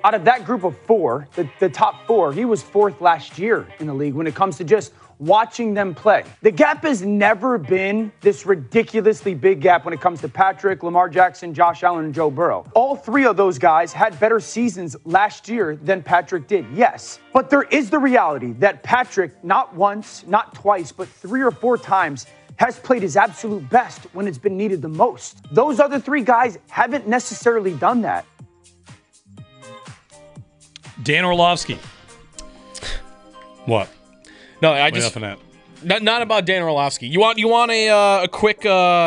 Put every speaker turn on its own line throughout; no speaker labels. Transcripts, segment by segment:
out of that group of four, the top four, he was fourth last year in the league when it comes to just watching them play. The gap has never been this ridiculously big gap when it comes to Patrick, Lamar Jackson, Josh Allen, and Joe Burrow. All three of those guys had better seasons last year than Patrick did, yes. But there is the reality that Patrick, not once, not twice, but 3 or 4 times, has played his absolute best when it's been needed the most. Those other 3 guys haven't necessarily done that.
Dan Orlovsky. What?
No, I just not about Dan Orlovsky. You want a quick. You're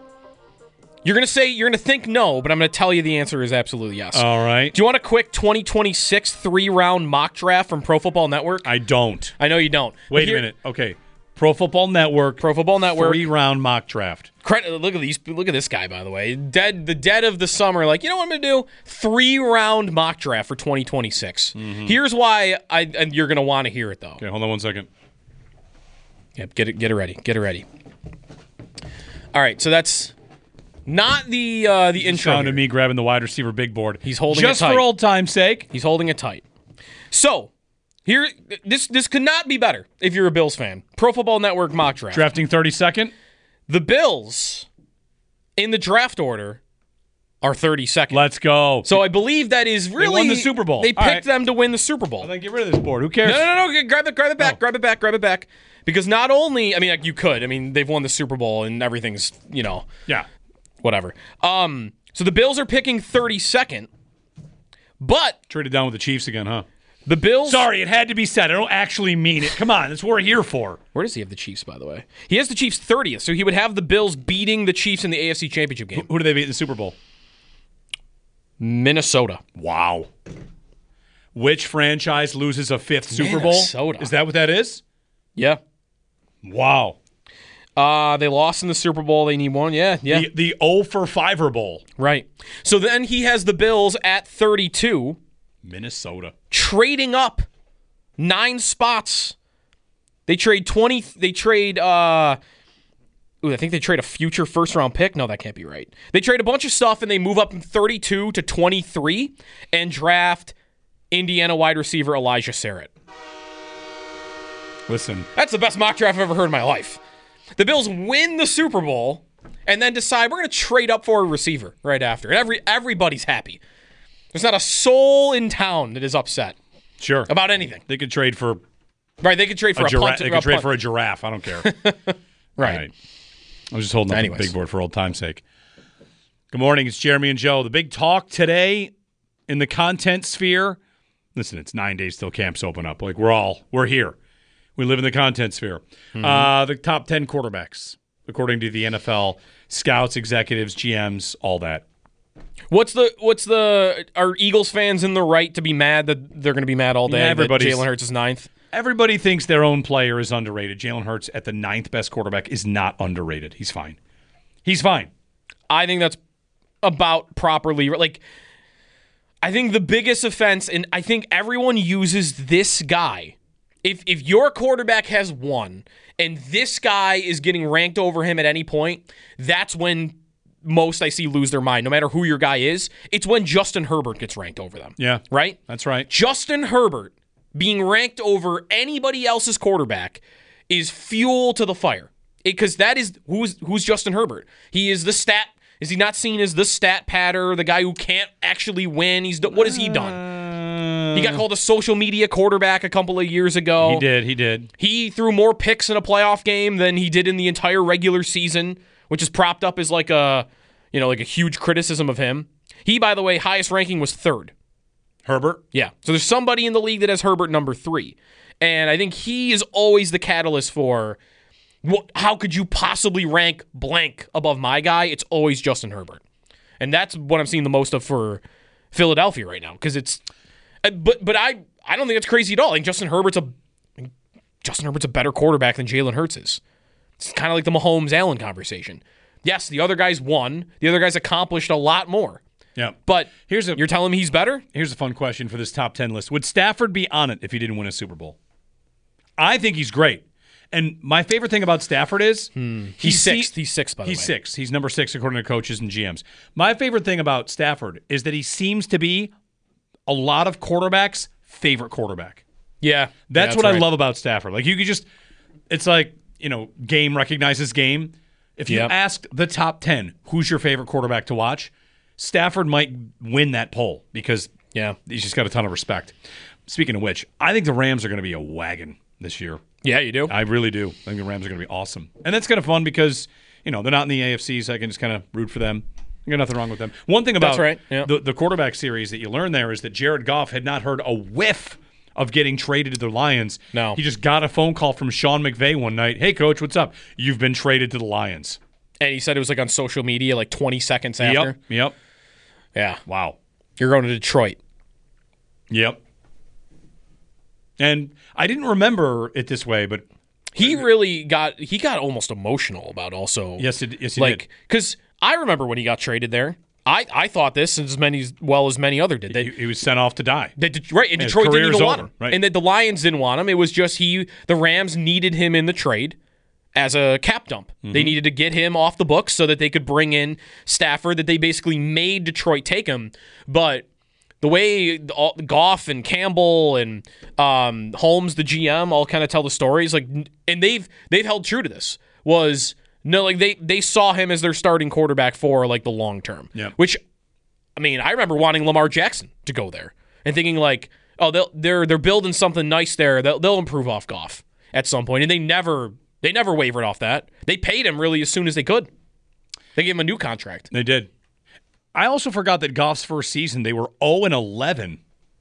gonna think no, but I'm gonna tell you the answer is absolutely yes.
All right.
Do you want a quick 2026 3-round mock draft from Pro Football Network?
I don't.
I know you don't.
Wait a minute. Okay. Pro Football Network. 3-round mock draft.
Look at this guy, by the way. The dead of the summer. Like, you know what I'm going to do? 3-round mock draft for 2026. Mm-hmm. Here's why you're going to want to hear it, though.
Okay, hold on one second.
Yep, get it ready. Get it ready. All right, so that's not the intro.
Sound of me grabbing the wide receiver big board.
He's holding
just
it tight.
For old time's sake.
He's holding it tight. So, here, this could not be better if you're a Bills fan. Pro Football Network mock draft.
Drafting 32nd?
The Bills, in the draft order, are 32nd.
Let's go.
So I believe that is really...
They won the Super Bowl.
They picked them to win the Super Bowl.
Well, then get rid of this board. Who cares?
No. Grab it back. Grab it back. Because not only... I mean, you could. I mean, they've won the Super Bowl and everything's,
Yeah.
Whatever. So the Bills are picking 32nd, but...
Traded down with the Chiefs again, huh?
The Bills...
Sorry, it had to be said. I don't actually mean it. Come on, that's what we're here for.
Where does he have the Chiefs, by the way? He has the Chiefs 30th, so he would have the Bills beating the Chiefs in the AFC Championship game.
Who do they beat in the Super Bowl?
Minnesota.
Wow. Which franchise loses a 5th Super Bowl?
Minnesota.
Is that what that is?
Yeah.
Wow.
They lost in the Super Bowl. They need one. Yeah.
The 0 for 5er Bowl.
Right. So then he has the Bills at 32.
Minnesota.
Trading up 9 spots. I think they trade a future first-round pick. No, that can't be right. They trade a bunch of stuff, and they move up from 32 to 23 and draft Indiana wide receiver Elijah Sarrett.
Listen.
That's the best mock draft I've ever heard in my life. The Bills win the Super Bowl and then decide we're going to trade up for a receiver right after. And everybody's happy. There's not a soul in town that is upset.
Sure.
About anything.
They could trade for...
Right, they could trade for a punt.
They could trade for a giraffe. I don't care.
Right.
I was just holding up the big board for old time's sake. Good morning. It's Jeremy and Joe. The big talk today in the content sphere. Listen, it's 9 days till camps open up. Like, we're here. We live in the content sphere. Mm-hmm. The top 10 quarterbacks, according to the NFL, scouts, executives, GMs, all that.
Are Eagles fans in the right to be mad that they're going to be mad all day that Jalen Hurts is 9th?
Everybody thinks their own player is underrated. Jalen Hurts at the 9th best quarterback is not underrated. He's fine.
I think that's about properly. Like, I think the biggest offense, and I think everyone uses this guy. If your quarterback has won and this guy is getting ranked over him at any point, that's when most I see lose their mind. No matter who your guy is, it's when Justin Herbert gets ranked over them.
Yeah.
Right?
That's right.
Justin Herbert being ranked over anybody else's quarterback is fuel to the fire. Because that is who's Justin Herbert. He is the stat. Is he not seen as the stat patter, the guy who can't actually win? What has he done? He got called a social media quarterback a couple of years ago.
He did.
He threw more picks in a playoff game than he did in the entire regular season, which is propped up as like a huge criticism of him. He, by the way, highest ranking was 3rd.
Herbert?
Yeah. So there's somebody in the league that has Herbert number 3. And I think he is always the catalyst for how could you possibly rank blank above my guy? It's always Justin Herbert. And that's what I'm seeing the most of for Philadelphia right now. Because it's... But I don't think that's crazy at all. I think Justin Herbert's a better quarterback than Jalen Hurts is. It's kind of like the Mahomes-Allen conversation. Yes, the other guy's won. The other guy's accomplished a lot more.
Yeah.
But you're telling me he's better?
Here's a fun question for this top 10 list. Would Stafford be on it if he didn't win a Super Bowl? I think he's great. And my favorite thing about Stafford is...
He's 6th. He's 6th, by the way.
He's 6th. He's number 6 according to coaches and GMs. My favorite thing about Stafford is that he seems to be a lot of quarterbacks' favorite quarterback.
Yeah.
That's what
right.
I love about Stafford. Like, you could just, it's like, game recognizes game. If you asked the top 10, who's your favorite quarterback to watch, Stafford might win that poll because he's just got a ton of respect. Speaking of which, I think the Rams are going to be a wagon this year.
Yeah, you do?
I really do. I think the Rams are going to be awesome. And that's kind of fun because, they're not in the AFC, so I can just kind of root for them. Got nothing wrong with them. One thing about the quarterback series that you learn there is that Jared Goff had not heard a whiff of getting traded to the Lions.
No.
He just got a phone call from Sean McVay one night. Hey, coach, what's up? You've been traded to the Lions.
And he said it was like on social media like 20 seconds after.
Yep.
Yeah.
Wow.
You're going to Detroit.
Yep. And I didn't remember it this way, but
he really got almost emotional about also.
Yes, he did.
Because I remember when he got traded there. I thought this as many other did.
He was sent off to die.
Detroit didn't even want him. Right. And the Lions didn't want him. It was just the Rams needed him in the trade as a cap dump. Mm-hmm. They needed to get him off the books so that they could bring in Stafford, that they basically made Detroit take him. But the way Goff and Campbell and Holmes, the GM, all kind of tell the stories, and they've held true to this, they saw him as their starting quarterback for the long term.
Yeah.
Which, I remember wanting Lamar Jackson to go there and thinking they're building something nice there. They'll improve off Goff at some point, and they never wavered off that. They paid him really as soon as they could. They gave him a new contract.
They did. I also forgot that Goff's first season, they were 0-11.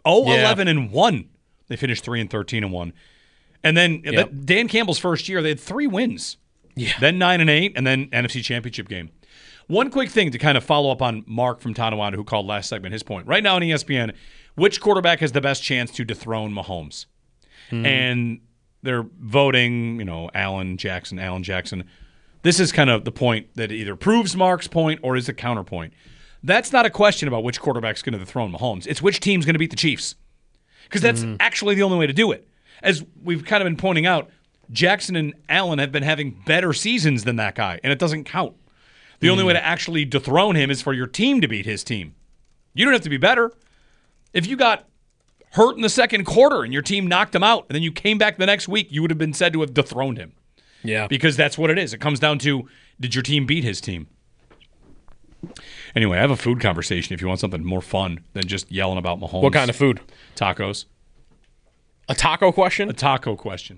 0-11-1. They finished 3-13-1. And then Dan Campbell's first year, they had 3 wins.
Yeah.
Then 9-8, and then NFC Championship game. One quick thing to kind of follow up on Mark from Tonawanda, who called last segment, his point. Right now on ESPN, which quarterback has the best chance to dethrone Mahomes? Mm-hmm. And they're voting, Allen Jackson. This is kind of the point that either proves Mark's point or is a counterpoint. That's not a question about which quarterback's going to dethrone Mahomes. It's which team's going to beat the Chiefs. Because that's actually the only way to do it. As we've kind of been pointing out, Jackson and Allen have been having better seasons than that guy, and it doesn't count. The only way to actually dethrone him is for your team to beat his team. You don't have to be better. If you got hurt in the second quarter and your team knocked him out, and then you came back the next week, you would have been said to have dethroned him.
Yeah.
Because that's what it is. It comes down to, did your team beat his team? Anyway, I have a food conversation if you want something more fun than just yelling about Mahomes.
What kind of food?
Tacos.
A taco question?
A taco question.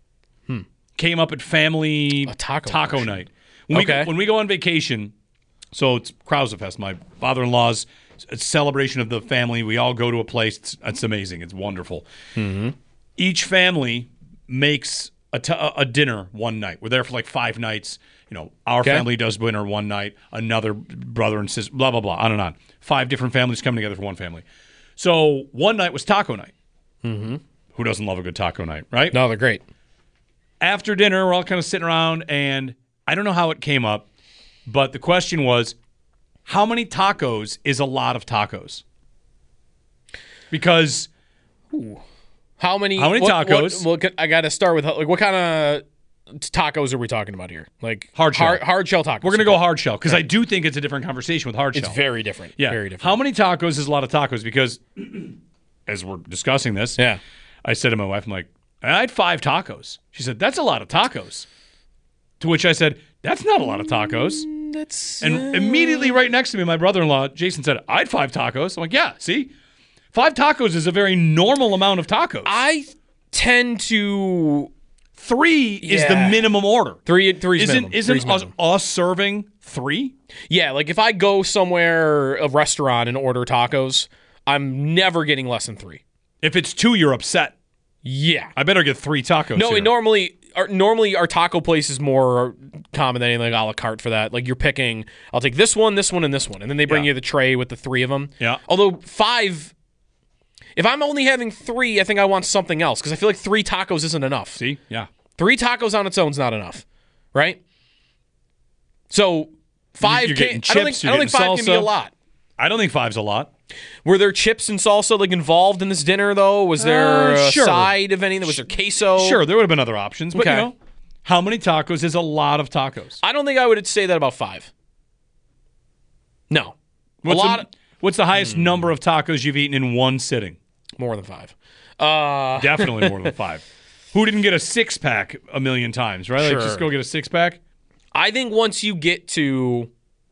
Came up at family taco night. When we go on vacation, so it's Krausefest, my father-in-law's celebration of the family. We all go to a place. It's amazing. It's wonderful. Mm-hmm. Each family makes a dinner one night. We're there for 5 nights. Our family does dinner one night, another brother and sister, blah, blah, blah, on and on. 5 different families coming together for one family. So one night was taco night. Mm-hmm. Who doesn't love a good taco night, right?
No, they're great.
After dinner, we're all kind of sitting around, and I don't know how it came up, but the question was, how many tacos is a lot of tacos? Because
how many tacos? I got to start with what kind of tacos are we talking about here?
Hard shell.
Hard shell tacos.
We're going to go hard shell because I do think it's a different conversation with hard shell.
It's very different.
Yeah.
Very different.
How many tacos is a lot of tacos? Because as we're discussing this, I said to my wife, I'm like, I had 5 tacos. She said, that's a lot of tacos. To which I said, that's not a lot of tacos. And immediately right next to me, my brother-in-law, Jason, said, I had 5 tacos. I'm like, yeah, see? 5 tacos is a very normal amount of tacos.
I tend to...
3 is the minimum order.
3 is minimum.
Isn't us serving 3?
Yeah, if I go somewhere, a restaurant, and order tacos, I'm never getting less than 3.
If it's 2, you're upset.
Yeah.
I better get 3 tacos.
No,
here.
normally our taco place is more common than anything a la carte for that. You're picking, I'll take this one, this one, and this one. And then they bring you the tray with the 3 of them.
Yeah.
Although 5, if I'm only having 3, I think I want something else because I feel like 3 tacos isn't enough.
See? Yeah.
3 tacos on its own is not enough. Right? So 5 can't, I don't think 5 can be a lot.
I don't think 5's a lot.
Were there chips and salsa involved in this dinner, though? Was there a side of anything? Was there queso?
Sure, there would have been other options. But, how many tacos is a lot of tacos?
I don't think I would say that about 5. No. What's
What's the highest number of tacos you've eaten in one sitting?
More than 5.
Definitely more than 5. Who didn't get a 6-pack a million times, right?
Sure.
Like, just go get a 6-pack?
I think once you get to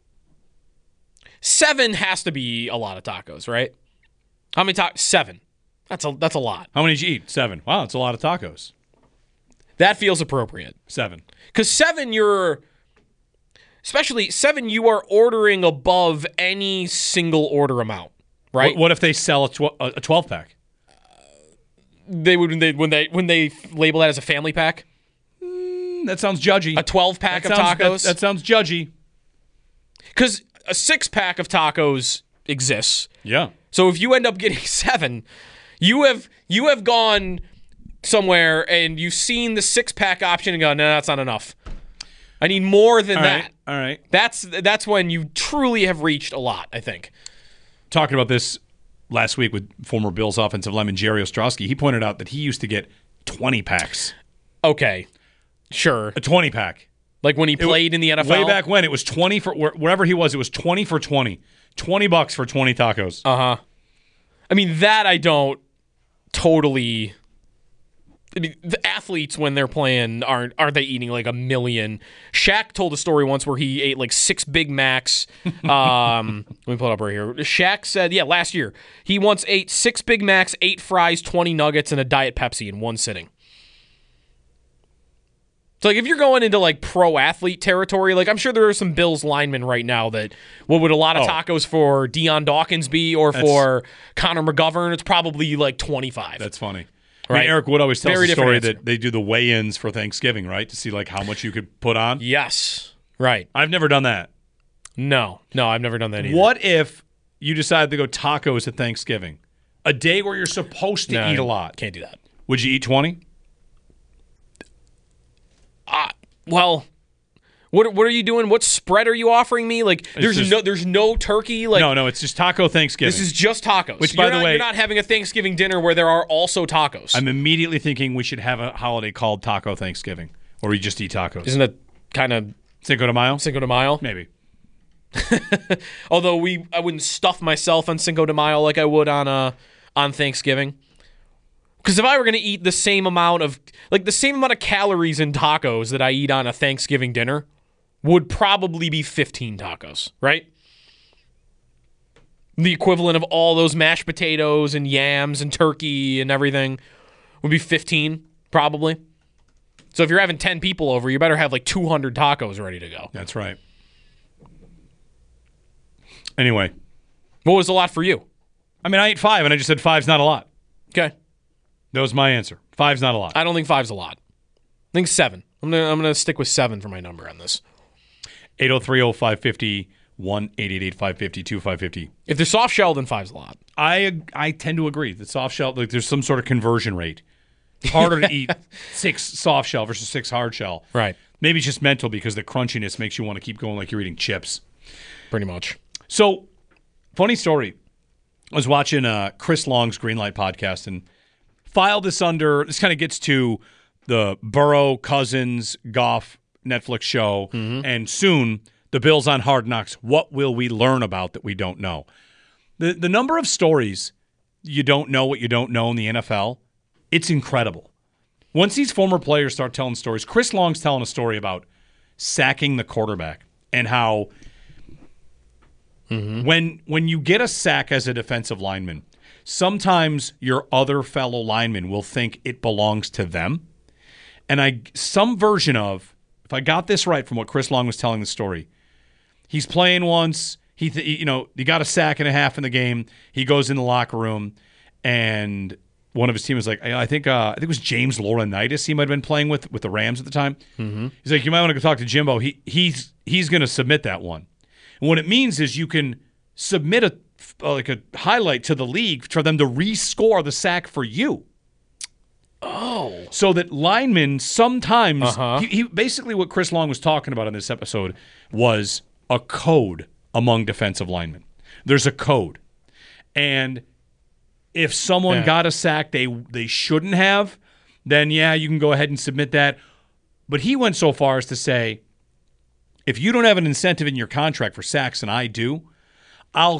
7 has to be a lot of tacos, right? How many tacos? 7. That's a lot.
How many did you eat? 7. Wow, that's a lot of tacos.
That feels appropriate.
7.
Because 7, especially 7, you are ordering above any single order amount, right?
What if they sell a 12-pack?
They would when they label that as a family pack.
That sounds judgy.
A 12-pack of tacos.
That sounds judgy.
Because a 6-pack of tacos exists.
Yeah.
So if you end up getting 7, you have gone somewhere and you've seen the 6-pack option and gone, no, that's not enough. I need more than that.
All right.
That's when you truly have reached a lot, I think.
Talking about this last week with former Bills offensive lineman Jerry Ostrowski, he pointed out that he used to get 20 packs.
Okay. Sure.
A 20-pack.
Like when he played in the NFL?
Way back when, it was 20 for wherever he was, it was 20 for 20. $20 for 20 tacos.
Uh-huh. I mean, that I don't totally... I mean, the athletes, when they're playing, aren't they eating like a million? Shaq told a story once where he ate like 6 Big Macs. Let me pull it up right here. Shaq said, last year, he once ate 6 Big Macs, 8 fries, 20 nuggets, and a Diet Pepsi in one sitting. So, like, if you're going into, like, pro athlete territory, like, I'm sure there are some Bills linemen right now that, what would a lot of tacos for Deion Dawkins be or for Connor McGovern? It's probably, like, 25.
That's funny.
Right.
I mean, Eric Wood always tells
Very
the story
different answer.
that they do the weigh-ins for Thanksgiving, right? To see, like, how much you could put on.
Yes. Right.
I've never done that.
No, I've never done that either.
What if you decided to go tacos at Thanksgiving? A day where you're supposed to eat a lot.
Can't do that.
Would you eat 20?
Well, what are you doing? What spread are you offering me? Like, there's no turkey. Like,
No, it's just taco Thanksgiving.
this is just tacos.
Which, by the way,
you're not having a Thanksgiving dinner where there are also tacos.
I'm immediately thinking we should have a holiday called Taco Thanksgiving, where we just eat tacos.
Isn't that kind of
Cinco de Mayo?
Cinco de Mayo?
Maybe.
Although I wouldn't stuff myself on Cinco de Mayo like I would on Thanksgiving. Because if I were going to eat the same amount of calories in tacos that I eat on a Thanksgiving dinner, would probably be 15 tacos, right? The equivalent of all those mashed potatoes and yams and turkey and everything would be 15, probably. So if you're having 10 people over, you better have like 200 tacos ready to go.
That's right. Anyway.
What was a lot for you?
I mean, I ate 5, and I just said 5's not a lot.
Okay.
That was my answer. 5's not a lot.
I don't think 5's a lot. I think 7. I'm gonna stick with 7 for my number on this.
803-0550, 1-888-550-2550.
If they're soft shell, then 5's a lot.
I tend to agree. The soft shell, like, there's some sort of conversion rate. It's harder to eat 6 soft shell versus 6 hard shell.
Right.
Maybe it's just mental because the crunchiness makes you want to keep going like you're eating chips.
Pretty much.
So, funny story. I was watching Chris Long's Greenlight podcast and filed this under, this kind of gets to the Burrow, Cousins, Goff Netflix show, and soon the Bills on Hard Knocks. What will we learn about that we don't know? The number of stories you don't know what you don't know in the NFL, it's incredible. Once these former players start telling stories, Chris Long's telling a story about sacking the quarterback and how when you get a sack as a defensive lineman, sometimes your other fellow linemen will think it belongs to them. And some version of, if I got this right from what Chris Long was telling the story, he's playing once, he got a sack and a half in the game, he goes in the locker room, and one of his team was like, I think it was James Laurinaitis he might have been playing with the Rams at the time. Mm-hmm. He's like, you might want to go talk to Jimbo. He's going to submit that one. And what it means is you can submit a highlight to the league for them to rescore the sack for you. Oh. So that linemen sometimes, he basically what Chris Long was talking about in this episode was a code among defensive linemen. There's a code. And if someone got a sack they shouldn't have, then you can go ahead and submit that. But he went so far as to say, if you don't have an incentive in your contract for sacks and I do, I'll pay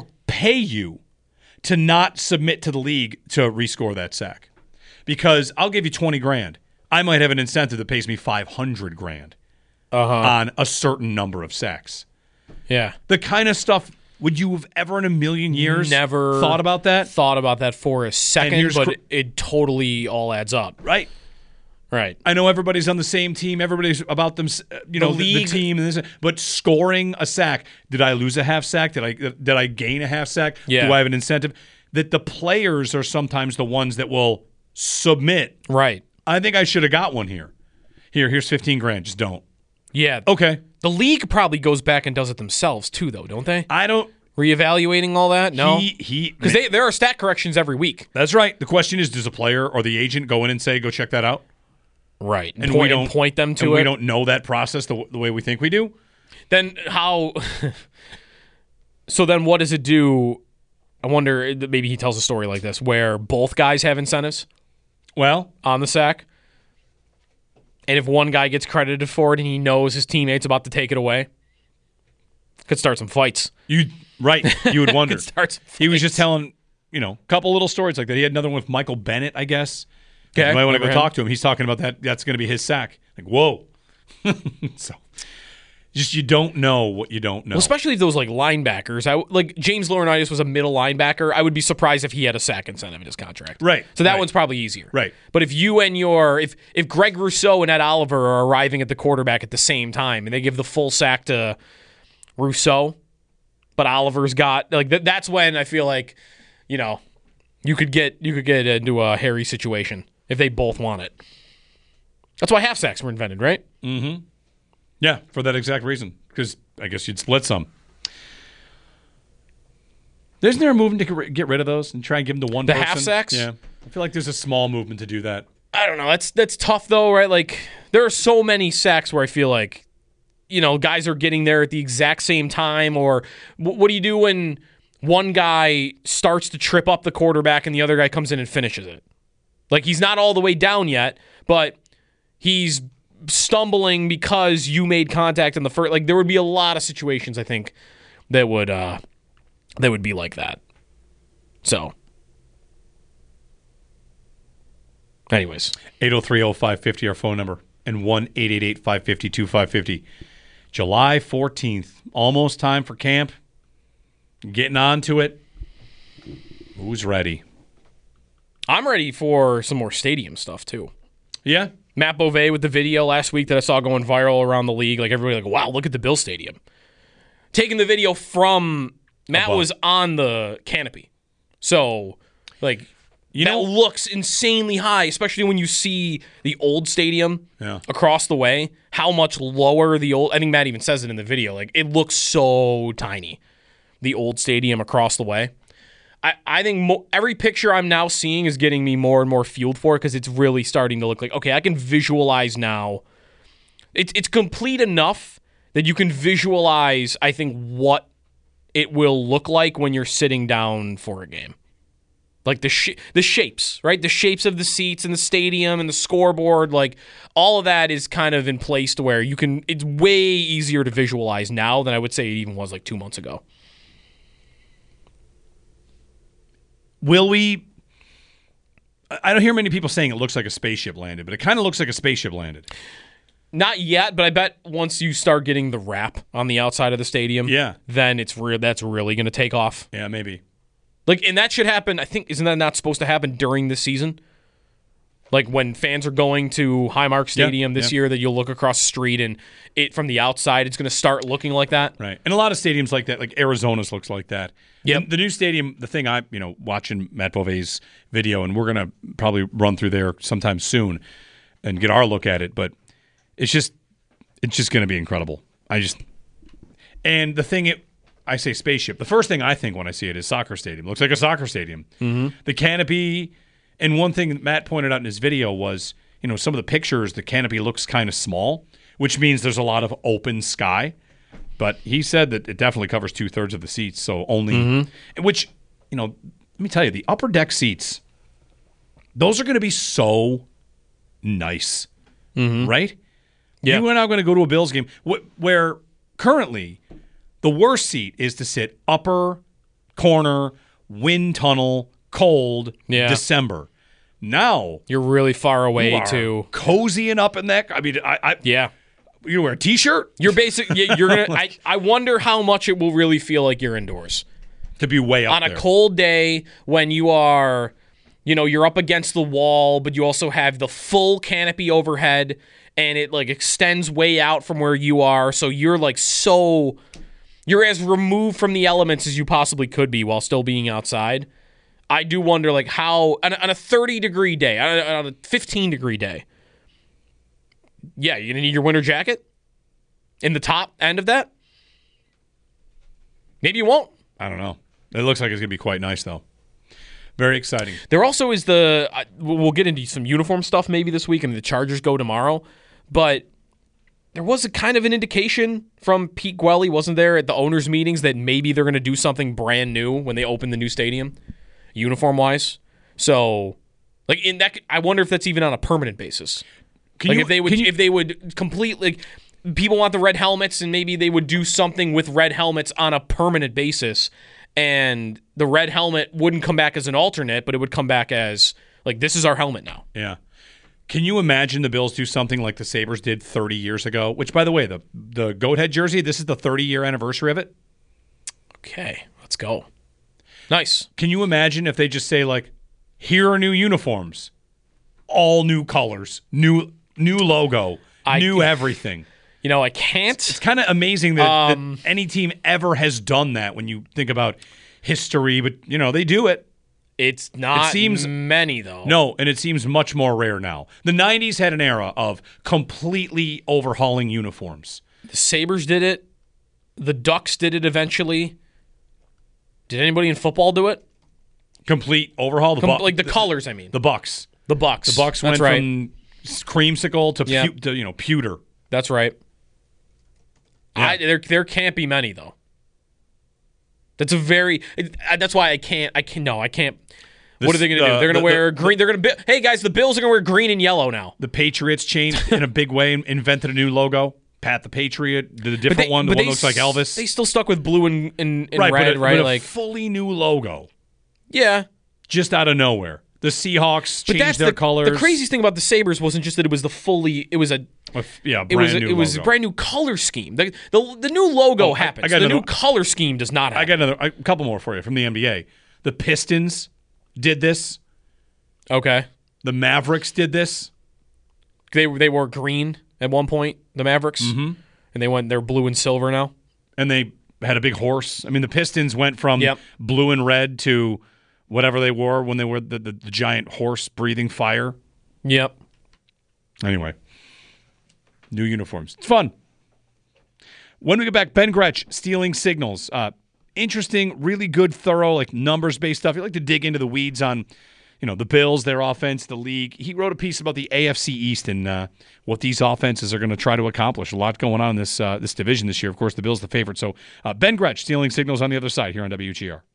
pay you to not submit to the league to rescore that sack. Because I'll give you $20,000. I might have an incentive that pays me $500,000 on a certain number of sacks.
Yeah.
The kind of stuff, would you have ever in a million years
never
thought about that?
Thought about that for a second, but it totally all adds up.
Right.
Right.
I know everybody's on the same team. Everybody's about them, the team. And this, but scoring a sack, did I lose a half sack? Did I gain a half sack?
Yeah.
Do I have an incentive? That the players are sometimes the ones that will submit.
Right.
I think I should have got one here. Here's $15,000. Just don't.
Yeah.
Okay.
The league probably goes back and does it themselves too, though, don't they?
I don't.
Reevaluating all that? No.
Because
there are stat corrections every week.
That's right. The question is, does a player or the agent go in and say, go check that out?
Right.
And we don't
point them to it.
We don't know that process the way we think we do.
Then how? So then what does it do? I wonder, maybe he tells a story like this where both guys have incentives.
Well,
on the sack. And if one guy gets credited for it and he knows his teammate's about to take it away, could start some fights.
You would wonder.
Could start some fights.
He was just telling, a couple little stories like that. He had another one with Michael Bennett, I guess.
Okay.
You might want to go talk to him. He's talking about that. That's going to be his sack. Like, whoa. So, just you don't know what you don't know.
Well, especially if those linebackers. Like James Laurinaitis was a middle linebacker. I would be surprised if he had a sack incentive in his contract.
Right.
So that one's probably easier.
Right.
But if you and if Greg Rousseau and Ed Oliver are arriving at the quarterback at the same time and they give the full sack to Rousseau, but Oliver's got that's when I feel like, you could get into a hairy situation if they both want it. That's why half sacks were invented, right?
Mm-hmm. Yeah, for that exact reason. Because I guess you'd split some. Isn't there a movement to get rid of those and try and give them to one person?
The half sacks?
Yeah. I feel like there's a small movement to do that.
I don't know. That's tough, though, right? Like, there are so many sacks where I feel like, guys are getting there at the exact same time. Or what do you do when one guy starts to trip up the quarterback and the other guy comes in and finishes it? Like, he's not all the way down yet, but he's stumbling because you made contact in the first. Like, there would be a lot of situations, I think, that would be like that. So, anyways,
803-0550 our phone number, and 1-888-550-2550. July 14th, almost time for camp. Getting on to it. Who's ready?
I'm ready for some more stadium stuff too.
Yeah.
Matt Beauvais with the video last week that I saw going viral around the league. Like, everybody wow, look at the Bill Stadium. Taking the video from Matt was on the canopy. So, that looks insanely high, especially when you see the old stadium across the way, how much lower I think Matt even says it in the video. Like, it looks so tiny, the old stadium across the way. I think every picture I'm now seeing is getting me more and more fueled for it because it's really starting to look like, okay, I can visualize now. It's complete enough that you can visualize, I think, what it will look like when you're sitting down for a game. Like the shapes, right? The shapes of the seats and the stadium and the scoreboard, like all of that is kind of in place to where it's way easier to visualize now than I would say it even was like 2 months ago.
Will we? I don't hear many people saying it looks like a spaceship landed, but it kind of looks like a spaceship landed.
Not yet, but I bet once you start getting the wrap on the outside of the stadium, then that's really going to take off.
Yeah, maybe.
And that should happen, I think, isn't that not supposed to happen during this season? Like when fans are going to Highmark Stadium this year, that you'll look across the street and it from the outside, it's going to start looking like that.
Right. And a lot of stadiums like that, like Arizona's looks like that.
Yeah.
The new stadium, the thing watching Matt Beauvais' video, and we're going to probably run through there sometime soon and get our look at it, but it's just going to be incredible. And the thing I say spaceship. The first thing I think when I see it is soccer stadium. It looks like a soccer stadium.
Mm-hmm.
The canopy, and one thing that Matt pointed out in his video was, some of the pictures, the canopy looks kind of small, which means there's a lot of open sky. But he said that it definitely covers 2/3 of the seats, so only, which, let me tell you, the upper deck seats, those are going to be so nice, right?
Yeah.
You and I are going to go to a Bills game where currently the worst seat is to sit upper corner, wind tunnel, cold, December. Now
you're really far away
you are
to
cozying up in that. I mean, you wear a t-shirt.
You're you're gonna. I wonder how much it will really feel like you're indoors
to be way up
on
there.
A cold day when you are, you're up against the wall, but you also have the full canopy overhead, and it like extends way out from where you are. So you're you're as removed from the elements as you possibly could be while still being outside. I do wonder like how on a 30-degree day, on a 15-degree day. Yeah, you're going to need your winter jacket in the top end of that? Maybe you won't.
I don't know. It looks like it's going to be quite nice, though. Very exciting.
There also is we'll get into some uniform stuff maybe this week, and the Chargers go tomorrow, but there was a kind of an indication from Pete Gwelly, wasn't there, at the owners' meetings that maybe they're going to do something brand new when they open the new stadium, uniform-wise. So, like in that, I wonder if that's even on a permanent basis. If they would completely, people want the red helmets, and maybe they would do something with red helmets on a permanent basis, and the red helmet wouldn't come back as an alternate, but it would come back as like, this is our helmet now.
Yeah. Can you imagine the Bills do something like the Sabres did 30 years ago? Which, by the way, the goat head jersey, this is the 30-year anniversary of it.
Okay, let's go. Nice.
Can you imagine if they just say like, here are new uniforms, all new colors, new logo, new everything.
I can't.
It's kind of amazing that any team ever has done that when you think about history, but, they do it.
It's not many, though.
No, and it seems much more rare now. The 90s had an era of completely overhauling uniforms.
The Sabres did it. The Ducks did it eventually. Did anybody in football do it?
Complete overhaul?
The colors, I mean.
The Bucks.
The Bucks.
The Bucks went from creamsicle to pewter.
That's right.
Yeah.
There can't be many though. That's why I can't. What are they going to do? They're going to wear green. They're going to. Hey guys, the Bills are going to wear green and yellow now.
The Patriots changed in a big way and invented a new logo. Pat the Patriot did a different one. The one looks like Elvis.
They still stuck with blue and
red,
right?
But
like
a fully new logo.
Yeah,
just out of nowhere. The Seahawks changed their colors.
The craziest thing about the Sabres wasn't just that it was it was a brand new color scheme. The new logo happens. The new color scheme does not happen.
I got a couple more for you from the NBA. The Pistons did this.
Okay.
The Mavericks did this.
They wore green at one point, the Mavericks.
Mm-hmm.
And they're blue and silver now.
And they had a big horse. I mean, the Pistons went from blue and red to whatever they wore when they were the giant horse breathing fire.
Yep.
Anyway, new uniforms. It's fun. When we get back, Ben Gretsch, stealing signals. Interesting, really good, thorough, like numbers-based stuff. You like to dig into the weeds on, the Bills, their offense, the league. He wrote a piece about the AFC East and what these offenses are going to try to accomplish. A lot going on in this division this year. Of course, the Bills the favorite. So Ben Gretsch, stealing signals on the other side here on WGR.